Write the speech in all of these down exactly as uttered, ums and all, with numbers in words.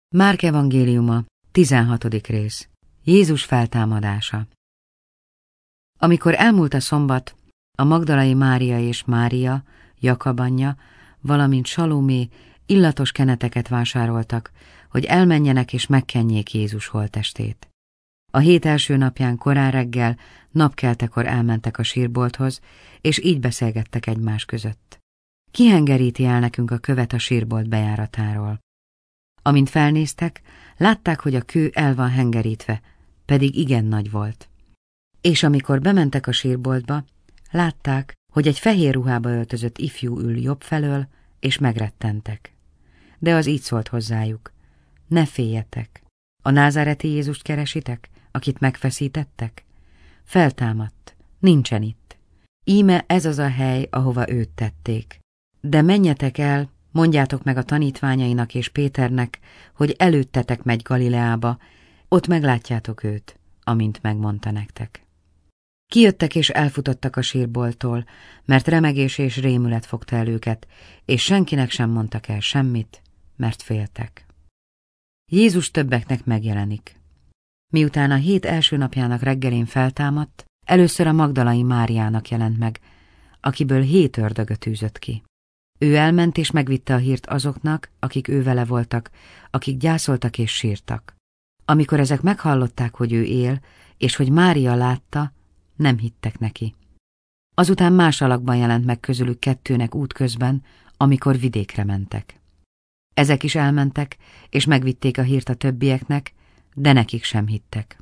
Márk evangéliuma, tizenhatodik rész. Jézus feltámadása. Amikor elmúlt a szombat, a magdalai Mária és Mária, Jakab anyja, valamint Salomé illatos keneteket vásároltak, hogy elmenjenek és megkenjék Jézus holttestét. A hét első napján korán reggel, napkeltekor elmentek a sírbolthoz, és így beszélgettek egymás között. Ki hengeríti el nekünk a követ a sírbolt bejáratáról? Amint felnéztek, látták, hogy a kő el van hengerítve, pedig igen nagy volt. És amikor bementek a sírboltba, látták, hogy egy fehér ruhába öltözött ifjú ül jobb felől, és megrettentek. De az így szólt hozzájuk: ne féljetek, a názáreti Jézust keresitek, akit megfeszítettek? Feltámadt, nincsen itt. Íme ez az a hely, ahova őt tették. De menjetek el, mondjátok meg a tanítványainak és Péternek, hogy előttetek megy Galileába, ott meglátjátok őt, amint megmondta nektek. Kijöttek és elfutottak a sírbolttól, mert remegés és rémület fogta el őket, és senkinek sem mondtak el semmit, mert féltek. Jézus többeknek megjelenik. Miután a hét első napjának reggelén feltámadt, először a magdalai Máriának jelent meg, akiből hét ördögöt űzött ki. Ő elment és megvitte a hírt azoknak, akik ő vele voltak, akik gyászoltak és sírtak. Amikor ezek meghallották, hogy ő él, és hogy Mária látta, nem hittek neki. Azután más alakban jelent meg közülük kettőnek útközben, amikor vidékre mentek. Ezek is elmentek, és megvitték a hírt a többieknek, de nekik sem hittek.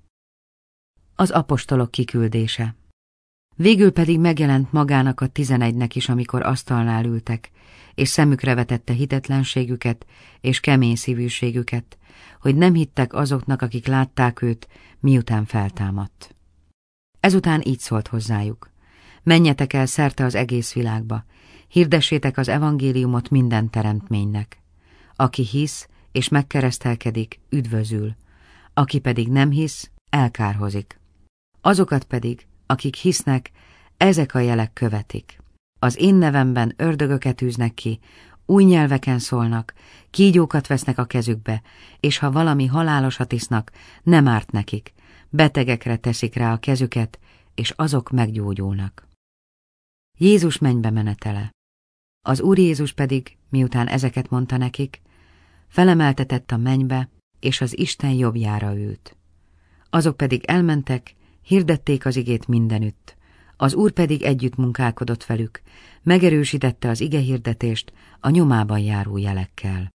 Az apostolok kiküldése. Végül pedig megjelent magának a tizenegynek is, amikor asztalnál ültek, és szemükre vetette hitetlenségüket és kemény szívűségüket, hogy nem hittek azoknak, akik látták őt, miután feltámadt. Ezután így szólt hozzájuk: menjetek el szerte az egész világba, hirdessétek az evangéliumot minden teremtménynek. Aki hisz és megkeresztelkedik, üdvözül, aki pedig nem hisz, elkárhozik. Azokat pedig, akik hisznek, ezek a jelek követik. Az én nevemben ördögöket űznek ki, új nyelveken szólnak, kígyókat vesznek a kezükbe, és ha valami halálosat isznak, nem árt nekik, betegekre teszik rá a kezüket, és azok meggyógyulnak. Jézus mennybe menetele. Az Úr Jézus pedig, miután ezeket mondta nekik, felemeltetett a mennybe, és az Isten jobbjára ült. Azok pedig elmentek, hirdették az igét mindenütt. Az Úr pedig együtt munkálkodott velük, megerősítette az igehirdetést a nyomában járó jelekkel.